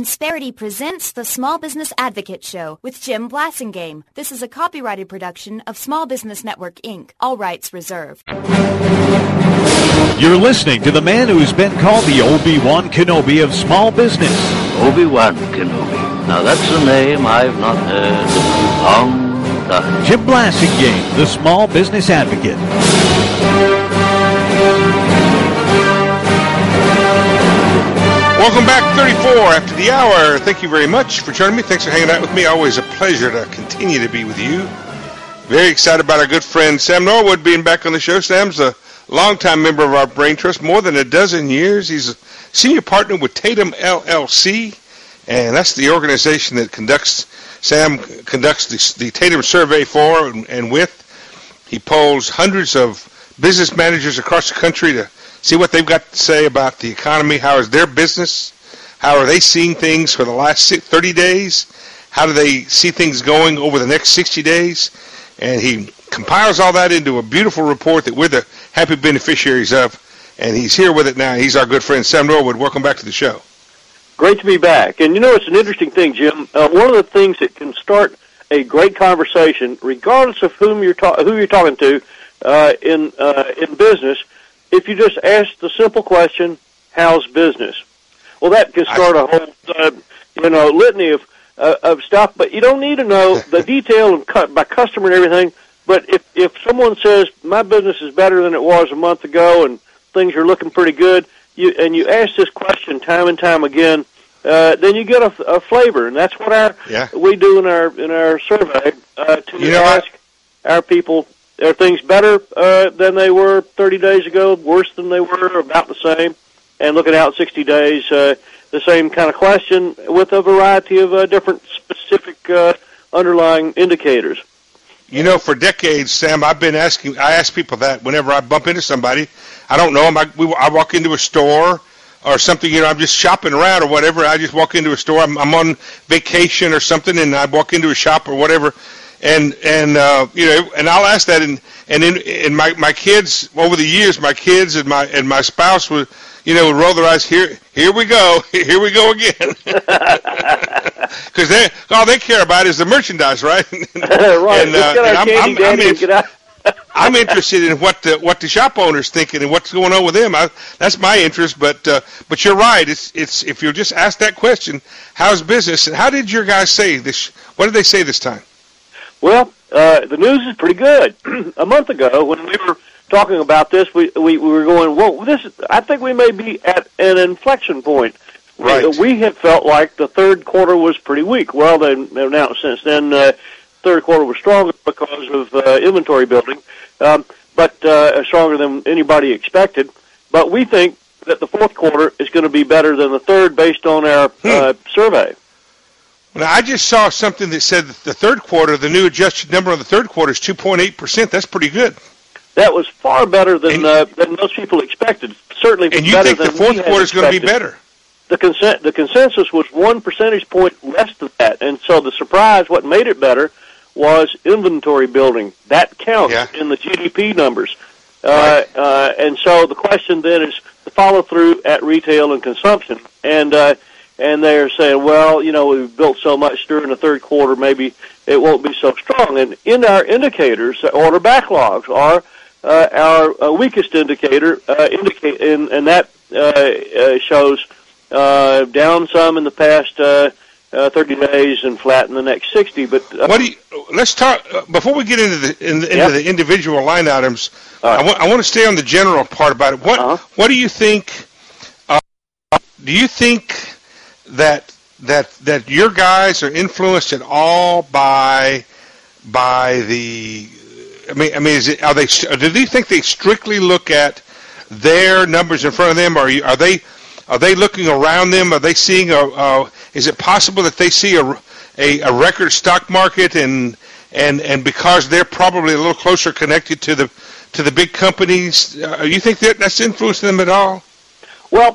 Insperity presents the Small Business Advocate Show with Jim Blasingame. This is a copyrighted production of Small Business Network, Inc. All rights reserved. You're listening to the man who's been called the Obi-Wan Kenobi of small business. Obi-Wan Kenobi. Now that's a name I've not heard in a long time. Jim Blasingame, the Small Business Advocate. Welcome back, 34 after the hour. Thank you very much for joining me. Thanks for hanging out with me. Always a pleasure to continue to be with you. Very excited about our good friend Sam Norwood being back on the show. Sam's a longtime member of our Brain Trust, more than a dozen years. He's a senior partner with Tatum LLC, and that's the organization that Sam conducts the Tatum survey for and with. He polls hundreds of business managers across the country to see what they've got to say about the economy. How is their business? How are they seeing things for the last 30 days? How do they see things going over the next 60 days? And he compiles all that into a beautiful report that we're the happy beneficiaries of. And he's here with it now. He's our good friend, Sam Norwood. Welcome back to the show. Great to be back. And, it's an interesting thing, Jim. One of the things that can start a great conversation, regardless of who you're talking to in business, if you just ask the simple question, how's business? Well, that can start a whole, litany of stuff, but you don't need to know the detail and by customer and everything. But if someone says, my business is better than it was a month ago and things are looking pretty good, you ask this question time and time again, then you get a flavor, and that's what we do in our survey to ask our people, are things better than they were 30 days ago, worse than they were, about the same, and looking out 60 days, the same kind of question with a variety of different specific underlying indicators. For decades, Sam, I ask people that whenever I bump into somebody, I don't know them, I walk into a store or something, I'm just shopping around or whatever, I just walk into a store, I'm on vacation or something, and I walk into a shop or whatever, and I'll ask that, and my kids over the years, my kids and my spouse would roll their eyes. Here we go again, because all they care about is the merchandise, right? Right. I'm interested in what the shop owner's thinking and what's going on with them. That's my interest, but you're right. It's if you'll just ask that question, how's business, and how did your guys say this? What did they say this time? Well, the news is pretty good. A month ago, when we were talking about this, we were going, well, I think we may be at an inflection point. Right. We had felt like the third quarter was pretty weak. Well, they've announced since then third quarter was stronger because of inventory building, but stronger than anybody expected. But we think that the fourth quarter is going to be better than the third based on our survey. Now, I just saw something that said that the third quarter, the new adjusted number of the third quarter is 2.8%. That's pretty good. That was far better than most people expected. Certainly, and you think the fourth quarter is going to be better? The consensus was 1 percentage point less than that, and so the surprise, what made it better, was inventory building. That counts in the GDP numbers, right. And so the question then is the follow through at retail and consumption, and they're saying, well, we've built so much during the third quarter, maybe it won't be so strong. And in our indicators, order backlogs are our weakest indicator, and that shows down some in the past 30 days and flat in the next 60. But let's talk before we get into the individual line items. Right. I want to stay on the general part about it. What do you think? Do you think that your guys are influenced at all by the? Do you think they strictly look at their numbers in front of them, or are they looking around them? Are they seeing is it possible that they see a record stock market and because they're probably a little closer connected to the big companies, you think that's influencing them at all? Well,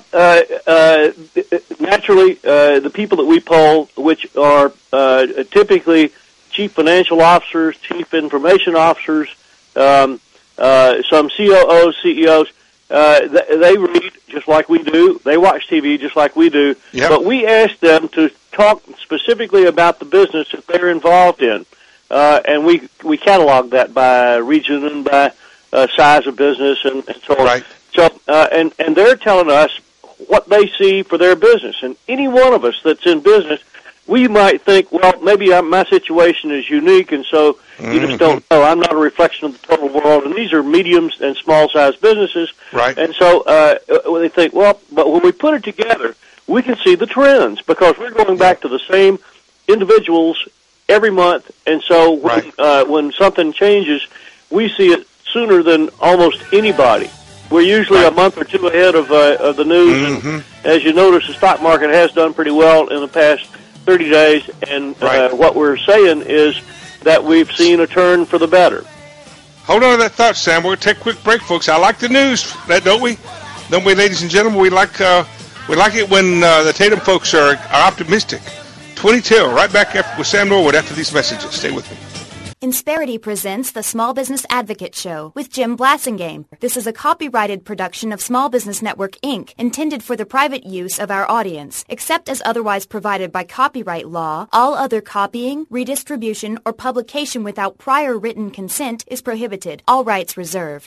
naturally, the people that we poll, which are typically chief financial officers, chief information officers, some COOs, CEOs, They read just like we do. They watch TV just like we do. Yep. But we ask them to talk specifically about the business that they're involved in. And we catalog that by region and by size of business and so on. Right. So, and they're telling us what they see for their business. And any one of us that's in business, we might think, well, maybe my situation is unique, and so you just don't know. I'm not a reflection of the total world, and these are medium and small-sized businesses. Right. And so they think, well, but when we put it together, we can see the trends because we're going back to the same individuals every month, and so when something changes, we see it sooner than almost anybody. We're usually a month or two ahead of the news, and as you notice, the stock market has done pretty well in the past 30 days, and what we're saying is that we've seen a turn for the better. Hold on to that thought, Sam. We're going to take a quick break, folks. I like the news, don't we? Don't we, ladies and gentlemen? We like it when the Tatum folks are optimistic. 22, right back with Sam Norwood after these messages. Stay with me. Insperity presents the Small Business Advocate Show with Jim Blasingame. This is a copyrighted production of Small Business Network, Inc., intended for the private use of our audience. Except as otherwise provided by copyright law, all other copying, redistribution, or publication without prior written consent is prohibited. All rights reserved.